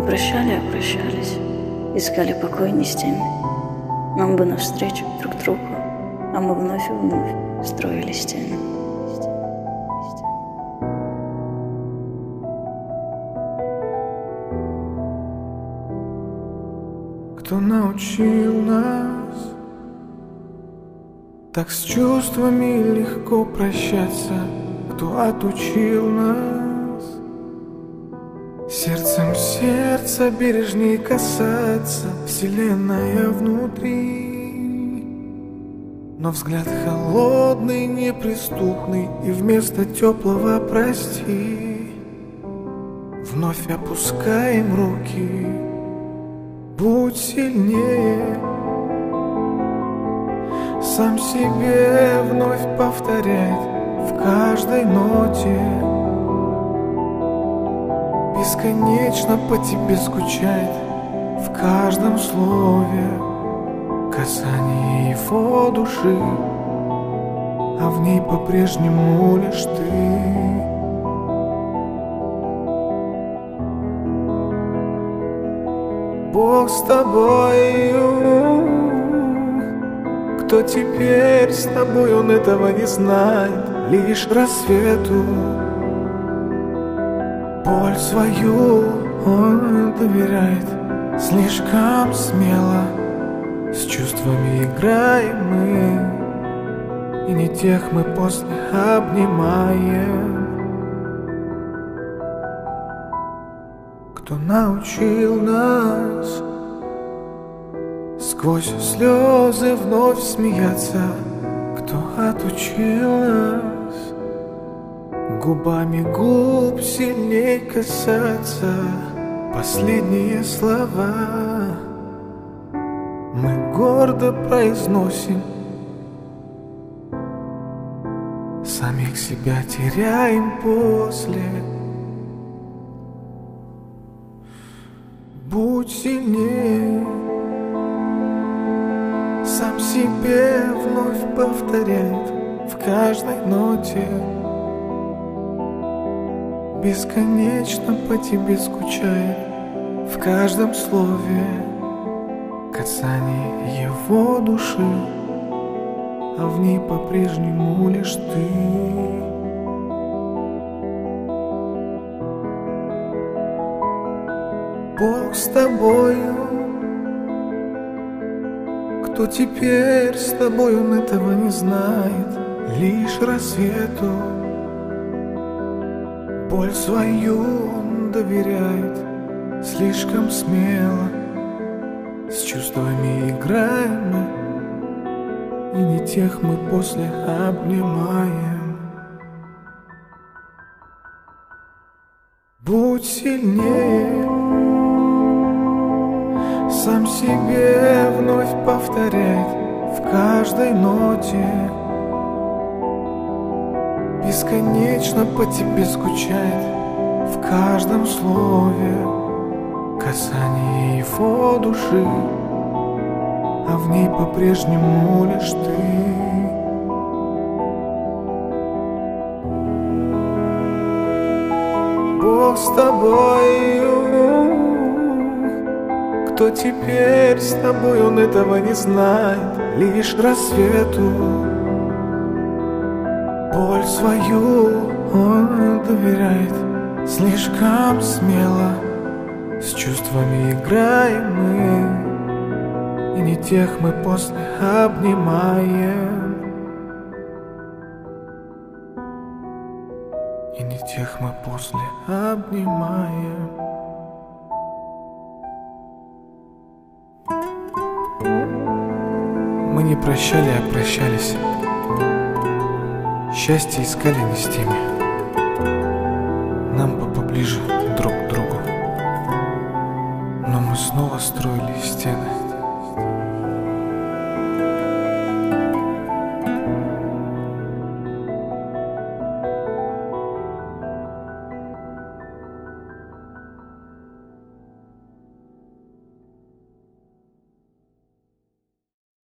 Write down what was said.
прощали, а прощались, искали покой не с теми. Нам бы навстречу друг другу, а мы вновь и вновь строили стены. Кто научил нас так с чувствами легко прощаться? Кто отучил нас сердцем сердца бережней касаться? Вселенная внутри, но взгляд холодный, неприступный, и вместо теплого прости вновь опускаем руки. Будь сильнее, сам себе вновь повторять в каждой ноте. Бесконечно по тебе скучает в каждом слове, касание его души, а в ней по-прежнему лишь ты. Бог с тобою. Кто теперь с тобой, он этого не знает. Лишь рассвету боль свою он доверяет. Слишком смело с чувствами играем мы, и не тех мы после обнимаем. Кто научил нас сквозь слезы вновь смеяться? Кто отучил нас губами губ сильней касаться? Последние слова мы гордо произносим, самих себя теряем после. Будь сильнее, сам себе вновь повторяет в каждой ноте. Бесконечно по тебе скучает в каждом слове, касание его души, а в ней по-прежнему лишь ты. Бог с тобою. Кто теперь с тобой, он этого не знает. Лишь рассвету боль свою он доверяет. Слишком смело с чувствами играем мы, и не тех мы после обнимаем. Будь сильнее, сам себе вновь повторяет в каждой ноте. Бесконечно по тебе скучает в каждом слове, касание его души, а в ней по-прежнему лишь ты. Бог с тобою. Кто теперь с тобой, он этого не знает. Лишь рассвету боль свою он доверяет. Слишком смело с чувствами играем мы, и не тех мы после обнимаем, и не тех мы после обнимаем. Мы не прощали, а прощались. Счастье искали не с теми. Нам бы поближе друг к другу, но мы снова строили стены.